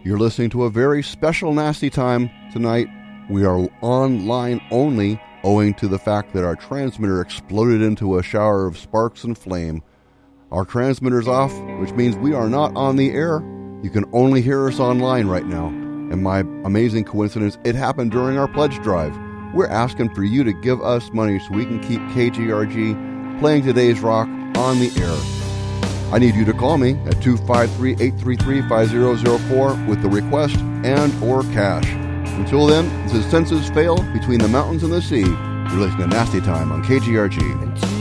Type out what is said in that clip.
You're listening to a very special Nasty Time tonight. We are online only, owing to the fact that our transmitter exploded into a shower of sparks and flame. Our transmitter's off, which means we are not on the air. You can only hear us online right now. And my amazing coincidence, it happened during our pledge drive. We're asking for you to give us money so we can keep KGRG playing today's rock on the air. I need you to call me at 253-833-5004 with the request and or cash. Until then, this is Senses Fail Between the Mountains and the Sea. You're listening to Nasty Time on KGRG.